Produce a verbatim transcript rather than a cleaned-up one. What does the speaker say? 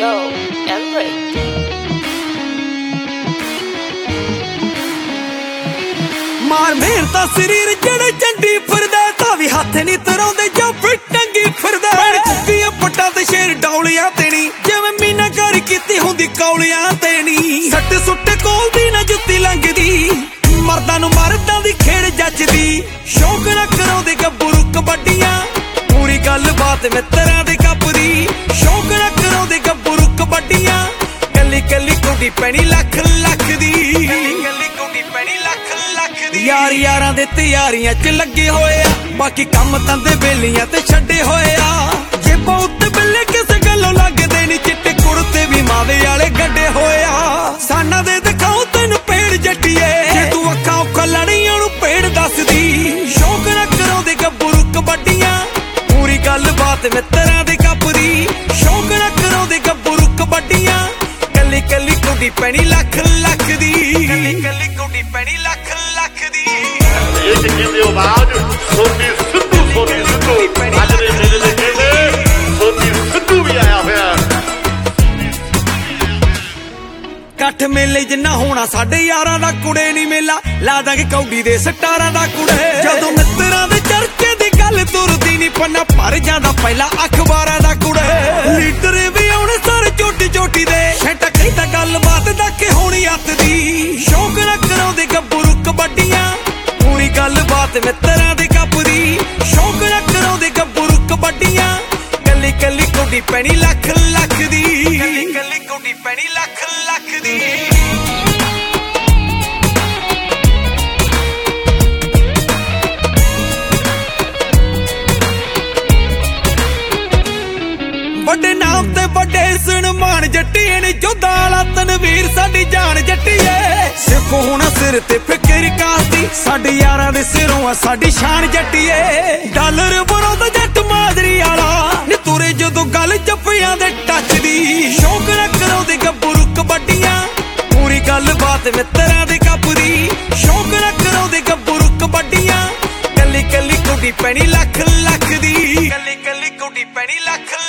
Go and break. ਮਾਰ ਮੇਰ ਤਾਂ ਸਰੀਰ ਜਿਹੜੇ ਚੰਡੀ ਫਿਰਦਾ ਤਾਂ ਵੀ ਹੱਥ ਨਹੀਂ ਤਰਾਉਂਦੇ ਜੋ ਫਿੱਟੰਗੀ ਫਿਰਦਾ ਪੈਰ ਚੁੱਕੀਆਂ ਪੱਟਾਂ ਤੇ ਸ਼ੇਰ ਡੌਲੀਆਂ ਤੇ ਨੀ ਜਿਵੇਂ ਮੀਨਾਕਾਰੀ ਕੀਤੀ ਹੁੰਦੀ ਕੌਲੀਆਂ ਤੇ ਨੀ ਸੱਟ ਸੁੱਟੇ ਕੋਲ ਦੀ ਨਾ ਜੁੱਤੀ ਲੰਘਦੀ ਮਰਦਾਂ ਨੂੰ ਮਰਦਾਂ ਦੀ ਖੇਡ ਜੱਜਦੀ ਸ਼ੌਕ ਨਾ ਕਰਾਉਂਦੇ ਗੱਭਰੂ ਕਬੱਡੀਆਂ ਪੂਰੀ ਗੱਲ ਬਾਤ ਮਿੱਤਰਾਂ ਦੇ ਕੱਪ ਦੀ ਸ਼ੌਕ ਨਾ ਕਰਾਉਂਦੇ ਗੱਭਰੂ ਕਬੱਡੀਆਂ ਕੱਲੀ ਕੱਲੀ ਕੁੜੀ ਪੈਣੀ ਲੱਖ ਲੱਖ ਦੀ ਕੱਲੀ ਕੱਲੀ ਕੁੜੀ ਪੈਣੀ ਲੱਖ ਲੱਖ ਦੀ ਯਾਰ ਯਾਰਾਂ ਦੇ ਤਿਆਰੀਆਂ ਚ ਲੱਗੇ ਹੋਏ ਆ ਬਾਕੀ ਕੰਮ ਤੰਦੇ ਬੇਲੀਆਂ ਤੇ ਛੱਡੇ ਹੋਏ ਆ ਜੇ ਬਹੁਤ ਬਿੱਲੇ ਕਿਸੇ ਗੱਲੋਂ ਲੱਗਦੇ ਨੀ ਚਿੱਟੇ ਕੁੜਤੇ ਵੀ ਮਾਵੇ ਵਾਲੇ ਗੱਡੇ ਹੋਏ ਆ ਸਾਨਾ ਦੇ ਦਿਖਾਉ ਤੈਨੂੰ ਪੇੜ ਜੱਟੀਏ ਜੇ ਤੂੰ ਅੱਖਾਂ ਉੱਖਾਂ ਲੜੀਆਂ ਨੂੰ ਪੇੜ ਦੱਸਦੀ ਸ਼ੌਕ ਨਾ ਕਰਾਉਂਦੇ ਗੱਭਰੂ ਕਬੱਡੀਆਂ ਪੂਰੀ ਗੱਲ ਬਾਤ ਮਿੱਤਰਾਂ ਦੇ ਕੱਪ ਦੀ ਸ਼ੌਕ ਨਾ ਕਰਾਉਂਦੇ ਗੱਭਰੂ ਕਬੱਡੀਆਂ ਕੱਲੀ ਕੱਲੀ ਕੁੜੀ ਪੈਣੀ ਲੱਖ ਲੱਖ ਦੀ ਕੱਲੀ ਕੱਲੀ ਕੁੜੀ ਪੈਣੀ ਲੱਖ ਲੱਖ ਦੀ ਇਹ ਕਹਿੰਦੇ ਹੋ ਬਾਅਦ ਸੋਨੀ ਸਿੱਧੂ ਸੋਨੀ ਸਿੱਧੂ ਅੱਜ ਦੇ ਮੇਲੇ ਦੇ ਕਹਿੰਦੇ ਸੋਨੀ ਸਿੱਧੂ ਵੀ ਆਇਆ ਹੋਇਆ ਕੱਠ ਮੇਲੇ ਜਿੰਨਾ ਹੋਣਾ ਸਾਡੇ ਯਾਰਾਂ ਦਾ ਕੁੜੇ ਨਹੀਂ ਮੇਲਾ ਲਾ ਦਾਂਗੇ ਕੌਡੀ ਦੇ ਸਟਾਰਾਂ ਦਾ ਕੁੜੇ ਜਦੋਂ ਮਿੱਤਰਾਂ ਦੇ ਚਰਚੇ ਦੀ ਗੱਲ ਤੁਰਦੀ ਨਹੀਂ ਪੰਨਾ ਭਰ ਜਾਂਦਾ ਪਹਿਲਾਂ ਅਖਬਾਰਾਂ ਦਾ ਕੁੜੇ ਲੀਡਰ ਵੀ ਆਉਣੇ ਸਾਰੇ ਚੋਟੀ ਚੋਟੀ ਦੇ ਛੇਟਾ ਕਹਿੰਦਾ ਗੱਲਬਾਤ ਦਾ ਕਿ ਹੋਣੀ ਅੱਤ ਦੀ ਸ਼ੌਕ ਨਾ ਕਰਾਉਂਦੇ ਗੱਭਰੂ ਕਬੱਡੀਆਂ ਪੂਰੀ ਗੱਲਬਾਤ ਮਿੱਤਰਾਂ ਦੇ ਕੱਪ ਦੀ ਸ਼ੌਕ ਨਾ ਕਰਾਉਂਦੇ ਗੱਭਰੂ ਕਬੱਡੀਆਂ ਕੱਲੀ ਕੱਲੀ ਕੁੜੀ ਪੈਣੀ ਲੱਖ ਲੱਖ ਦੀ ਕੱਲੀ ਕੱਲੀ ਕੁੜੀ ਪੈਣੀ ਲੱਖ ਲੱਖ ਦੀ ਵੱਡੇ ਨਾਮ ਤੇ ਵੱਡੇ ਸਨਮਾਨ ਜੱਟੀਏ ਨੇ ਜੋਧਾ ਵਾਲਾ ਤਨਵੀਰ ਸਾਡੀ ਜਾਨ ਜੱਟੀਏ ਸਿੱਖੋ ਹੁਣ ਸਿਰ ਤੇ ਫਿਕਰ ਕਾਸਦੀ ਸਾਡੇ ਯਾਰਾਂ ਦੇ ਸਿਰੋਂ ਆ ਸਾਡੀ ਸ਼ਾਨ ਜੱਟੀਏ ਡਾਲਰ ਬਰੋਦਾ ਜੱਟ ਮਾਜਰੀ ਵਾਲਾ ਨੀ ਤੁਰੇ ਜਦੋਂ ਗੱਲ ਜੱਫਿਆਂ ਦੇ ਟੱਚ ਦੀ ਸ਼ੌਕ ਨਾ ਕਰਾਉਂਦੇ ਗੱਭਰੂ ਕਬੱਡੀਆਂ ਪੂਰੀ ਗੱਲ ਬਾਤ ਮਿੱਤਰਾਂ ਦੇ ਕੱਪ ਦੀ ਸ਼ੌਕ ਨਾ ਕਰਾਉਂਦੇ ਗੱਭਰੂ ਕਬੱਡੀਆਂ ਕੱਲੀ ਕੱਲੀ ਕੁੜੀ ਪੈਣੀ ਲੱਖ ਲੱਖ ਦੀ ਕੱਲੀ ਕੱਲੀ ਕੁੜੀ ਪੈਣੀ ਲੱਖ